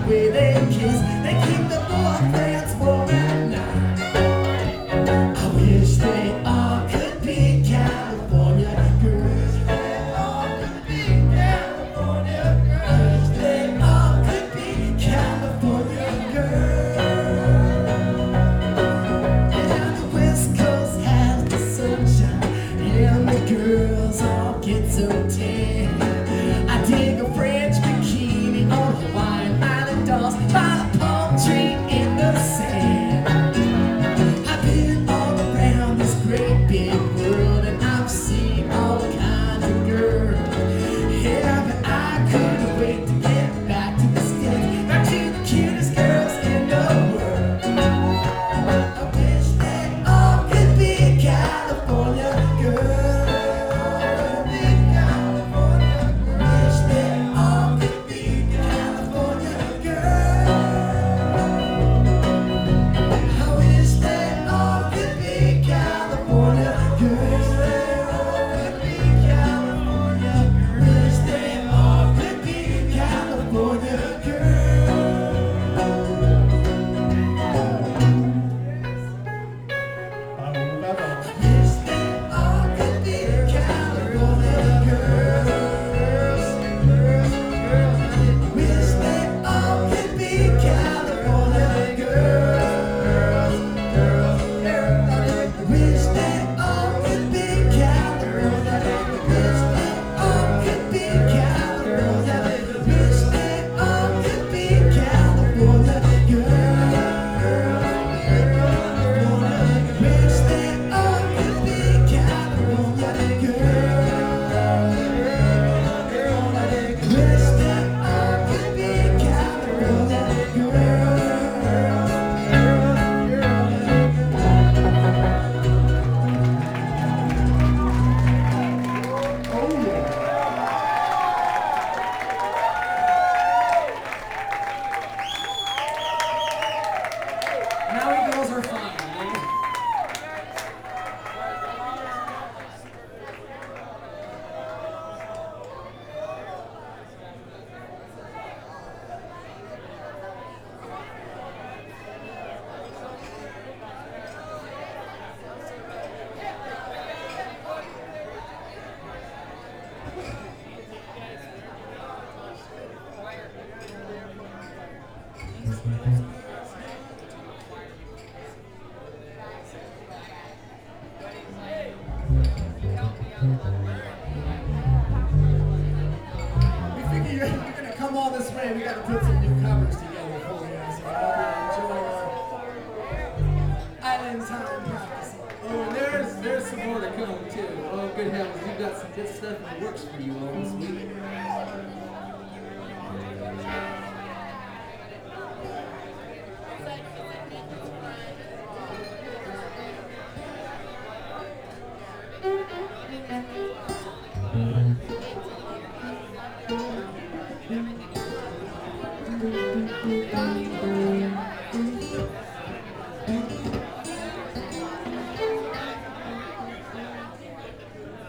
way they kiss, they keep the boyfriends warm at night. I wish they all could be California girls. They all could be California girls. They all could be California girls. And the West Coast has the sunshine, and the girls all get so tan. I dig a French bikini on Hawaiian Island dolls by a palm tree in the sand. I've been all around this great big world and I've seen all kinds of girls. Yeah, but I couldn't wait to get back to the States, back to the cutest girls in the world. I wish they all could be California girls. Maui girls are fun. We figure you're gonna come all this way. We gotta put some new covers together for you. So I hope you enjoy Island Time practicing. Oh, and there's some more to come too. Oh, good heavens, we've got some good stuff in the works for you all this week.